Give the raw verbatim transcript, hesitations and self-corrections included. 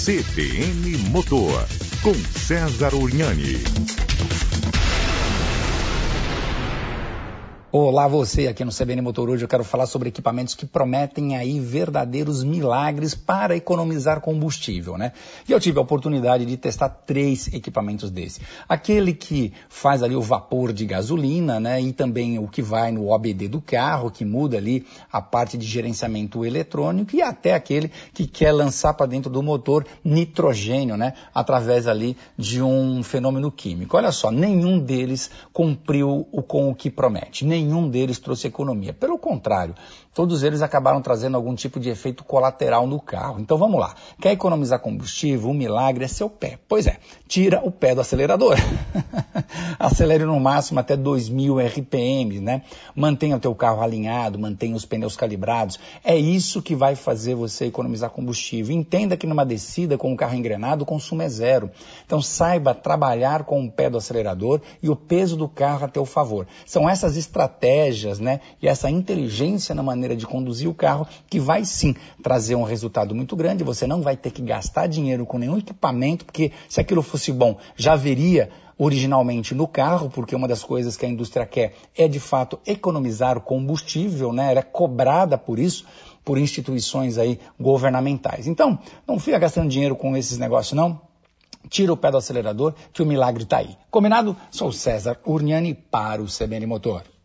C B N Motor, com César Urgnani. Olá, você aqui no C B N Motor. Hoje eu quero falar sobre equipamentos que prometem aí verdadeiros milagres para economizar combustível, né? E eu tive a oportunidade de testar três equipamentos desse. Aquele que faz ali o vapor de gasolina, né? E também o que vai no O B D do carro, que muda ali a parte de gerenciamento eletrônico, e até aquele que quer lançar para dentro do motor nitrogênio, né? Através ali de um fenômeno químico. Olha só, nenhum deles cumpriu o, com o que promete. Nenhum Nenhum deles trouxe economia. Pelo contrário, todos eles acabaram trazendo algum tipo de efeito colateral no carro. Então vamos lá. Quer economizar combustível? O milagre é seu pé. Pois é, tira o pé do acelerador. Acelere no máximo até dois mil R P M, né? Mantenha o teu carro alinhado, mantenha os pneus calibrados. É isso que vai fazer você economizar combustível. Entenda que numa descida com o carro engrenado, o consumo é zero. Então saiba trabalhar com o pé do acelerador e o peso do carro a teu favor. São essas estratégias estratégias, né, e essa inteligência na maneira de conduzir o carro que vai sim trazer um resultado muito grande. Você não vai ter que gastar dinheiro com nenhum equipamento, porque se aquilo fosse bom, já haveria originalmente no carro, porque uma das coisas que a indústria quer é de fato economizar o combustível, né, ela é cobrada por isso, por instituições aí governamentais. Então, não fica gastando dinheiro com esses negócios não. Tira o pé do acelerador que o milagre está aí. Combinado? Sou César Urgnani para o C B N Motor.